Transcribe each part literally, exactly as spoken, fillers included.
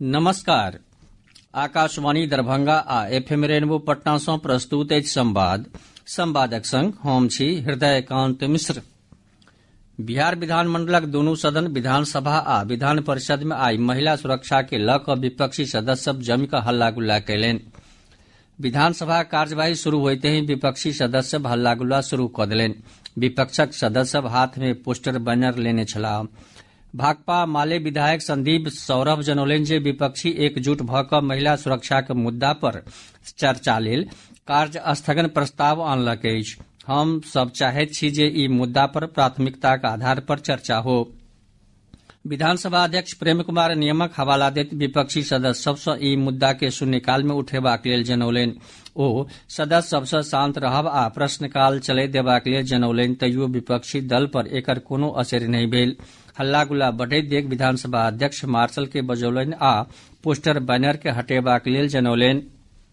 नमस्कार। आकाशवाणी दरभंगा आ FM rainbow Patna सँ प्रस्तुत अछि संवाद। संवादक संग हम छी हृदयकांत मिश्र। बिहार विधानमंडलक दुनू सदन विधानसभा आ विधान परिषद में आई महिला सुरक्षा के लऽ कऽ विपक्षी सदस्य सभ जमि कऽ हल्ला गुल्ला कयलनि। विधानसभा कार्यवाही शुरू होइते ही विपक्षी सदस्य सभ हल्ला गुल्ला शुरू कऽ देलनि। विपक्षक सदस्य सभ हाथ में पोस्टर बैनर लेने छलाह। भाकपा माले विधायक संदीप सौरभ जनौलनि जे विपक्षी एकजुट भऽ कऽ महिला सुरक्षाक मुद्दा पर चर्चा लेल कार्य स्थगन प्रस्ताव आनलक अछि। हम सब चाहैत छी जे ई मुद्दा पर प्राथमिकताक आधार पर चर्चा हो। विधानसभा अध्यक्ष प्रेम कुमार नियमक हवाला दैत विपक्षी सदस्य सभ सँ ई मुद्दा के शून्यकाल में उठेबाक लेल जनौलनि। ओ सदस्य सभ सँ शांत रहब आ प्रश्नकाल चलय देबाक लेल जनौलनि, तैयो विपक्षी दल पर एकर कोनो असरि नहि भेल। हल्ला गुल्ला बढ़ैत देख विधानसभा अध्यक्ष मार्शल के बजौलनि आ पोस्टर बैनर के हटेबाक लेल जनौलनि।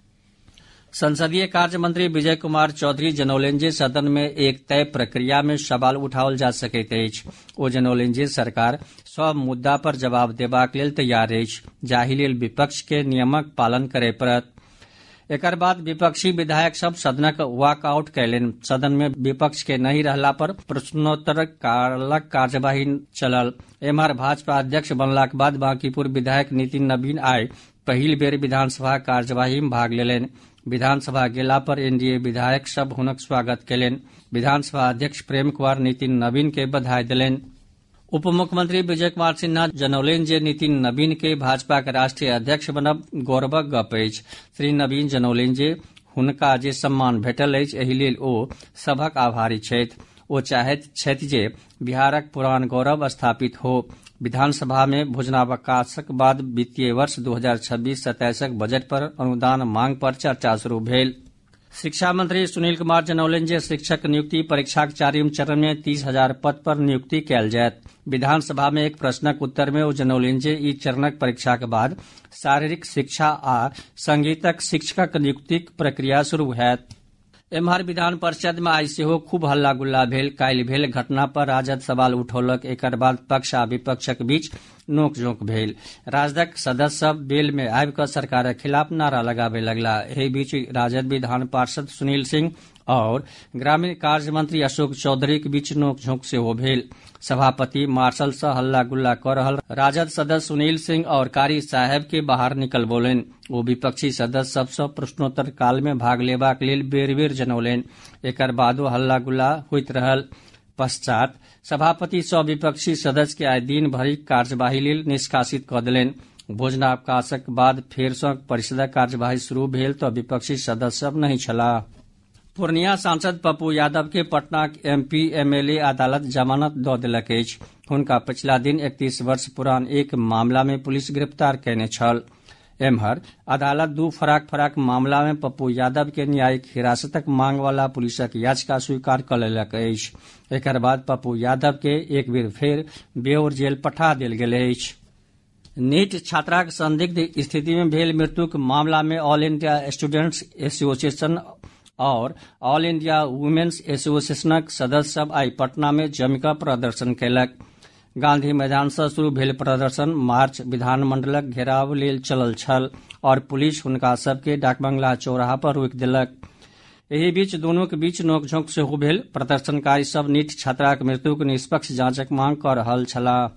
संसदीय कार्य मंत्री विजय कुमार चौधरी जनौलनि जे सदन में एक तय प्रक्रिया में सवाल उठाओल जा सकैत अछि। ओ जनौलनि जे सरकार सभ मुद्दा पर जवाब देबाक लेल तैयार अछि, जाहि लेल विपक्ष के नियमक पालन करय पड़त। एकर बाद विपक्षी विधायक सब सदनक वॉकआउट कयलनि। सदन में विपक्ष के नहीं रहला पर प्रश्नोत्तर कालक कार्यवाही चलल। एम्हर भाजपा अध्यक्ष बनलाक बाद बांकीपुर विधायक नितिन नवीन आइ पहिल बेर विधानसभा कार्यवाही में भाग लेलनि। विधानसभा गेला पर एनडीए विधायक सब हुनक स्वागत कयलनि। विधानसभा अध्यक्ष प्रेम कुमार नितिन नवीन के बधाई देलनि। उप मुख्यमंत्री विजय कुमार सिन्हा जनौलनि जे नितिन नवीन के भाजपा के राष्ट्रीय अध्यक्ष बनब गौरवक गप अछि। श्री नवीन जनौलनि जे हुनका जे सम्मान भेटल अछि एहि लेल ओ सभक आभारी छथि। ओ चाहैत छथि जे बिहारक पुरान गौरव स्थापित हो। विधानसभा में भोजनावकाशक बाद वित्तीय वर्ष दू हजार छब्बीस सत्ताईसक बजट पर अनुदान मांग पर चर्चा शुरू भेल। शिक्षा मंत्री सुनील कुमार जनौलनि जे शिक्षक नियुक्ति परीक्षाक चारिम चरण में तीस हजार पद पर नियुक्ति कयल जायत। विधानसभा में एक प्रश्नक उत्तर में ओ जनौलनि जे ई चरणक परीक्षाक बाद शारीरिक शिक्षा आ संगीतक शिक्षकक नियुक्तिक प्रक्रिया शुरू होयत। एम्हर विधान परिषद में आई सेहो खूब हल्ला गुल्ला भेल। काल्हि भेल घटना पर राजद सवाल उठौलक। एकर बाद पक्ष आ विपक्षक बीच नोकझोंक भेल। राजदक सदस्य सब बेल में आबि कऽ सरकारक खिलाफ नारा लगाबे लगला। एहि बीच राजद विधान पार्षद सुनील सिंह और ग्रामीण कार्य मंत्री अशोक चौधरी के बीच नोकझोंक सेहो भेल। सभापति मार्शल सँ हल्ला गुल्ला कऽ रहल राजद सदस्य सुनील सिंह और कारी साहेब के बाहर निकलबौलनि। ओ विपक्षी सदस्य सभ सँ प्रश्नोत्तर काल में भाग लेबाक लेल बेर बेर जनौलनि। एकर बादो हल्ला गुल्ला होइत रहल। पश्चात सभापति सँ विपक्षी सदस्य के आइ दिन भरिक कार्यवाही लेल निष्कासित कऽ देलनि। भोजनावकाशक बाद फेर सँ परिषदक कार्यवाही शुरू भेल तऽ विपक्षी सदस्य सभ नहीं छलाह। पूर्णिया सांसद पप्पू यादव के पटनाक एमपी एमएलए अदालत जमानत दऽ देलक अछि। हुनका पछिला दिन इकतीस वर्ष पुरान एक मामला में पुलिस गिरफ्तार कयने छल। एम्हर अदालत दू फराक फराक मामला में पप्पू यादव के न्यायिक हिरासतक मांग वाला पुलिसक याचिका स्वीकार कऽ लेलक अछि। एकर बाद पप्पू यादव के एक बेर फेर बेउर जेल पठा देल गेल अछि। नीट छात्राक संदिग्ध स्थिति में भेल मृत्युक मामला में ऑल इंडिया स्टूडेंट्स एसोसिएशन और ऑल इंडिया वुमेन्स एसोसिएशनक सदस्य सब आई पटना में जमि कऽ प्रदर्शन कयलक। गांधी मैदान सँ शुरू भेल प्रदर्शन मार्च विधानमंडलक घेराव लेल चलल छल और पुलिस हुनका सभ के डाकबंगला चौराहा पर रोकि देलक। एहि बीच दोनों के बीच नोकझोंक सेहो भेल। प्रदर्शनकारी सब नीट छात्राक मृत्युक निष्पक्ष जांचक मांग कऽ रहल छलाह।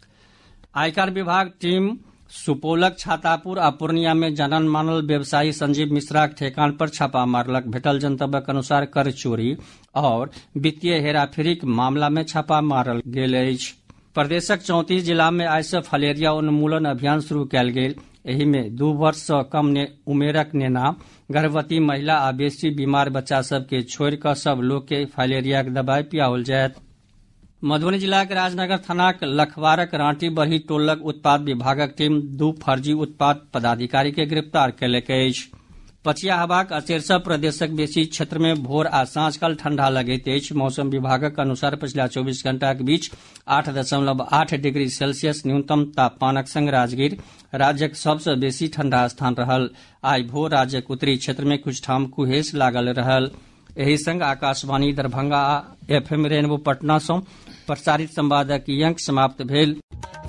आयकर विभाग टीम सुपौलक छातापुर आ पूर्णिया में जानल मानल व्यवसायी संजीव मिश्राक ठेकान पर छापा मारलक। भेटल जनतबक अनुसार कर चोरी और वित्तीय हेराफेरीक मामला में छापा मारल गेल अछि। प्रदेशक चौंतीस जिला में आइ सँ फलेरिया उन्मूलन अभियान शुरू कयल गेल। एहि में दू वर्ष सँ कम उमेरक नेना, गर्भवती महिला आ बेसी बीमार बच्चा सभ के छोड़ि कऽ सभ लोक के फलेरियाक दवाई पियाओल जायत। मधुबनी जिलाक राजनगर थानाक लखवारक रांटी बरही टोलक उत्पाद विभागक टीम दू फर्जी उत्पाद पदाधिकारी के गिरफ्तार कयलक अछि। पछिया हवाक असर सँ प्रदेशक बेसी क्षेत्र में भोर आ साँझ काल ठंडा लगैत अछि। मौसम विभागक अनुसार पछिला चौबीस घंटाक बीच आठ दशमलव आठ डिग्री सेल्सियस न्यूनतम तापमानक संग राजगीर राज्यक सभ सँ बेसी ठंडा स्थान रहल। आइ भोर राज्यक उत्तरी क्षेत्र में कुछ ठाम कुहेस लागल रहल। एहि संग आकाशवाणी दरभंगा आ एफएम रेनबो पटना सँ प्रसारित संवादक ई अंक समाप्त भेल।